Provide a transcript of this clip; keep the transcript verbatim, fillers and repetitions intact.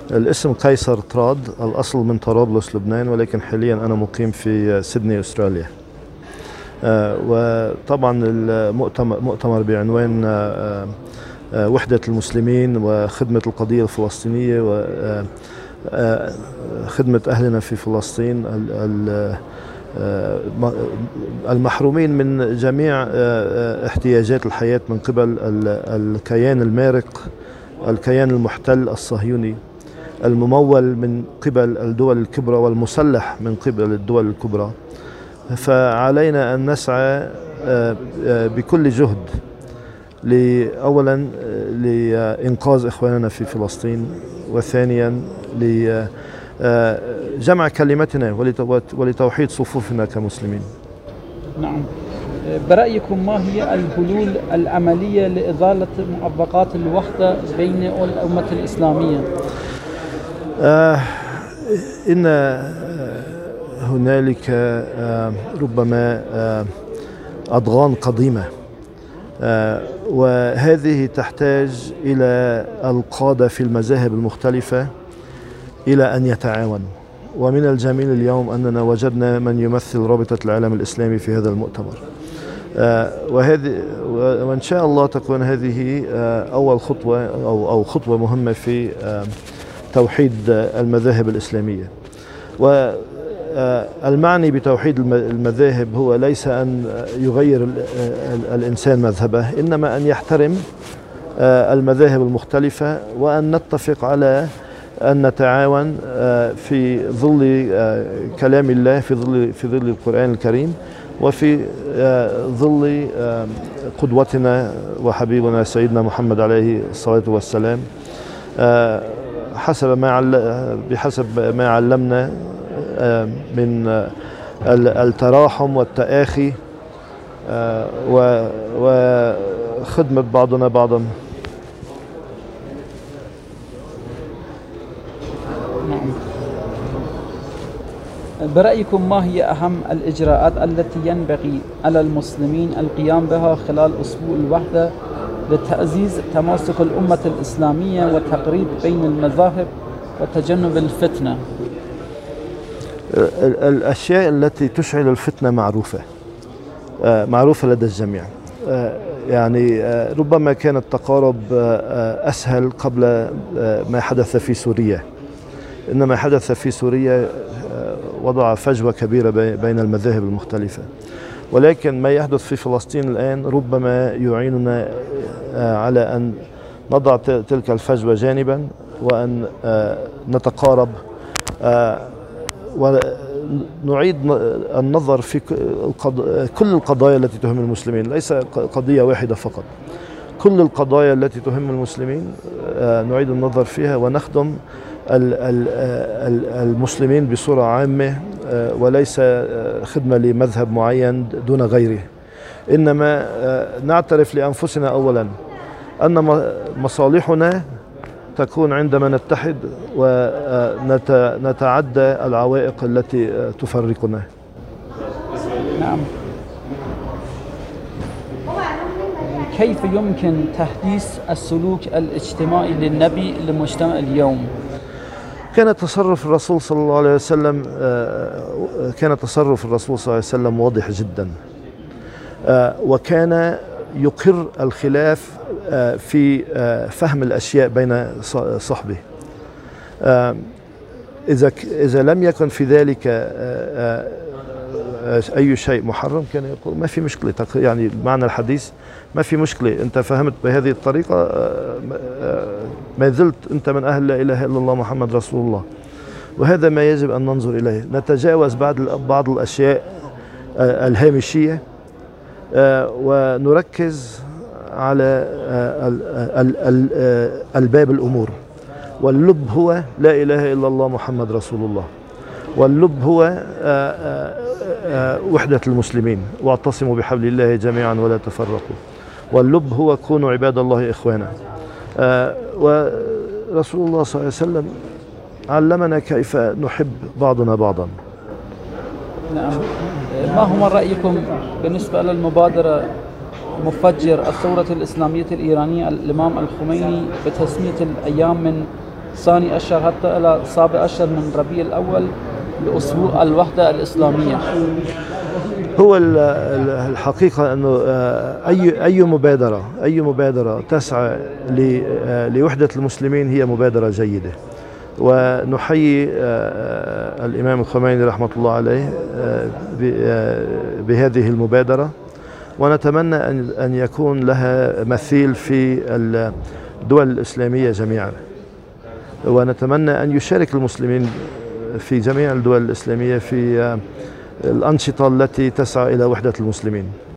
الاسم قيصر تراد، الأصل من طرابلس لبنان، ولكن حاليا أنا مقيم في سيدني أستراليا. آه، وطبعا المؤتمر مؤتمر بعنوان آه، آه، وحدة المسلمين وخدمة القضية الفلسطينية وخدمة أهلنا في فلسطين المحرومين من جميع احتياجات الحياة من قبل الكيان المارق، الكيان المحتل الصهيوني الممول من قبل الدول الكبرى والمسلح من قبل الدول الكبرى. فعلينا أن نسعى بكل جهد أولا لإنقاذ إخواننا في فلسطين، وثانيا لجمع كلمتنا ولتوحيد صفوفنا كمسلمين. نعم، برأيكم ما هي الحلول العملية لإزالة معوقات الوحدة بين الأمة الإسلامية؟ آه إن هنالك آه ربما آه أضغان قديمة، آه وهذه تحتاج إلى القادة في المذاهب المختلفة إلى أن يتعاونوا. ومن الجميل اليوم أننا وجدنا من يمثل رابطة العالم الإسلامي في هذا المؤتمر، آه وهذه وإن شاء الله تكون هذه آه أول خطوة أو أو خطوة مهمة في آه توحيد المذاهب الإسلامية. والمعني بتوحيد المذاهب هو ليس أن يغير الإنسان مذهبه، إنما أن يحترم المذاهب المختلفة وأن نتفق على أن نتعاون في ظل كلام الله، في ظل في ظل القرآن الكريم، وفي ظل قدوتنا وحبيبنا سيدنا محمد عليه الصلاة والسلام، حسب ما بحسب ما علمنا من التراحم والتآخي وخدمة بعضنا بعضا. نعم. برأيكم ما هي أهم الإجراءات التي ينبغي على المسلمين القيام بها خلال أسبوع الوحدة لتعزيز تماسك الأمة الإسلامية والتقريب بين المذاهب وتجنب الفتنة؟ الأشياء التي تشعل الفتنة معروفة معروفة لدى الجميع. يعني ربما كان التقارب أسهل قبل ما حدث في سوريا، إنما حدث في سوريا وضع فجوة كبيرة بين المذاهب المختلفة. ولكن ما يحدث في فلسطين الآن ربما يعيننا على أن نضع تلك الفجوة جانبا، وأن نتقارب ونعيد النظر في كل القضايا التي تهم المسلمين، ليس قضية واحدة فقط، كل القضايا التي تهم المسلمين نعيد النظر فيها ونخدم المسلمين بصورة عامة، وليس خدمة لمذهب معين دون غيره. إنما نعترف لأنفسنا أولا أن مصالحنا تكون عندما نتحد ونتعدى العوائق التي تفرقنا. نعم. كيف يمكن تحديث السلوك الاجتماعي للنبي للمجتمع اليوم؟ كان تصرف الرسول صلى الله عليه وسلم كان تصرف الرسول صلى الله عليه وسلم واضح جدا، وكان يقر الخلاف في فهم الأشياء بين صحبه. إذا إذا لم يكن في ذلك أي شيء محرم كان يقول ما في مشكلة، يعني معنى الحديث ما في مشكلة، أنت فهمت بهذه الطريقة ما زلت أنت من أهل لا إله إلا الله محمد رسول الله. وهذا ما يجب أن ننظر إليه، نتجاوز بعض بعض الأشياء الهامشية ونركز على الباب الأمور. واللب هو لا إله إلا الله محمد رسول الله، واللب هو وحدة المسلمين، واعتصموا بحبل الله جميعا ولا تفرقوا. واللب هو كونوا عباد الله إخوانا. ورسول الله صلى الله عليه وسلم علمنا كيف نحب بعضنا بعضا. نعم. ما هو رأيكم بالنسبة للمبادرة مفجر الثورة الإسلامية الإيرانية الإمام الخميني بتسمية الأيام من ثاني أشهر حتى إلى سابع أشهر من ربيع الأول لأسبوع الوحدة الإسلامية. هو الحقيقة أنه أي أي مبادرة أي مبادرة تسعى لوحدة المسلمين هي مبادرة جيدة، ونحيي الإمام الخميني رحمة الله عليه بهذه المبادرة، ونتمنى أن يكون لها مثيل في الدول الإسلامية جميعا، ونتمنى أن يشارك المسلمين في جميع الدول الإسلامية في الأنشطة التي تسعى إلى وحدة المسلمين.